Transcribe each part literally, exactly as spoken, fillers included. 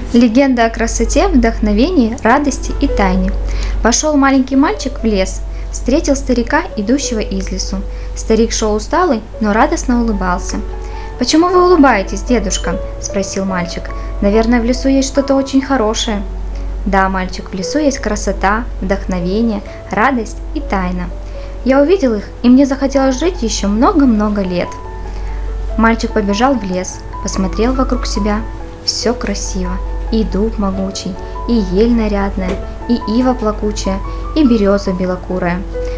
Легенда о красоте, вдохновении, радости и тайне. Пошел маленький мальчик в лес, встретил старика, идущего из лесу. Старик шел усталый, но радостно улыбался. «Почему вы улыбаетесь, дедушка?» – спросил мальчик. «Наверное, в лесу есть что-то очень хорошее». «Да, мальчик, в лесу есть красота, вдохновение, радость и тайна. Я увидел их, и мне захотелось жить еще много-много лет». Мальчик побежал в лес, посмотрел вокруг себя. Все красиво. И дуб могучий, и ель нарядная, и ива плакучая, и береза белокурая.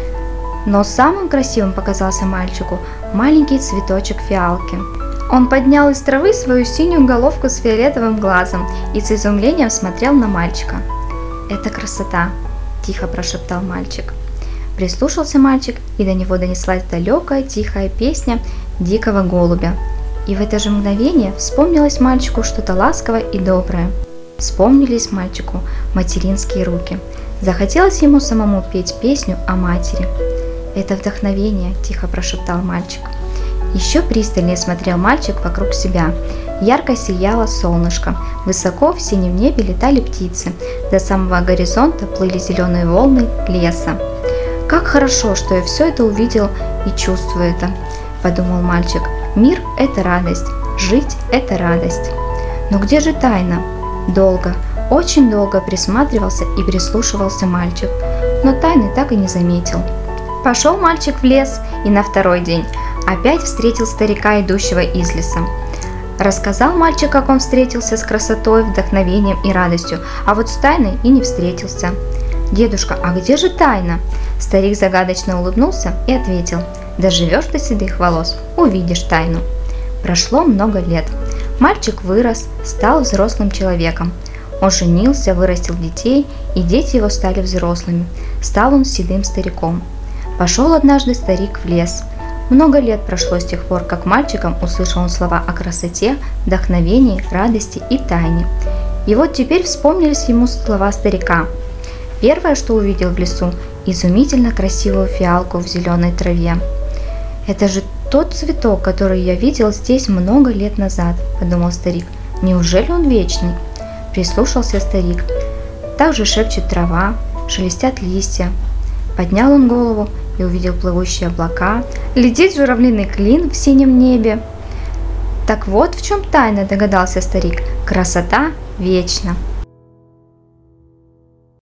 Но самым красивым показался мальчику маленький цветочек фиалки. Он поднял из травы свою синюю головку с фиолетовым глазом и с изумлением смотрел на мальчика. «Это красота!» – тихо прошептал мальчик. Прислушался мальчик, и до него донеслась далекая тихая песня дикого голубя. И в это же мгновение вспомнилось мальчику что-то ласковое и доброе. Вспомнились мальчику материнские руки. Захотелось ему самому петь песню о матери. «Это вдохновение», – тихо прошептал мальчик. Еще пристальнее смотрел мальчик вокруг себя. Ярко сияло солнышко, высоко в синем небе летали птицы, до самого горизонта плыли зеленые волны леса. «Как хорошо, что я все это увидел и чувствую это», – подумал мальчик. «Мир – это радость, жить – это радость». Но где же тайна? Долго, очень долго присматривался и прислушивался мальчик, но тайны так и не заметил. Пошел мальчик в лес, и на второй день опять встретил старика, идущего из леса. Рассказал мальчик, как он встретился с красотой, вдохновением и радостью, а вот с тайной и не встретился. «Дедушка, а где же тайна?» Старик загадочно улыбнулся и ответил: «Доживешь до седых волос, увидишь тайну». Прошло много лет. Мальчик вырос, стал взрослым человеком. Он женился, вырастил детей, и дети его стали взрослыми. Стал он седым стариком. Пошел однажды старик в лес. Много лет прошло с тех пор, как мальчиком услышал он слова о красоте, вдохновении, радости и тайне. И вот теперь вспомнились ему слова старика. Первое, что увидел в лесу, изумительно красивую фиалку в зеленой траве. «Это же тот цветок, который я видел здесь много лет назад», – подумал старик. «Неужели он вечный?» Прислушался старик. Так же шепчет трава, шелестят листья. Поднял он голову и увидел плывущие облака. Летит журавлиный клин в синем небе. Так вот в чем тайна, догадался старик. Красота вечна.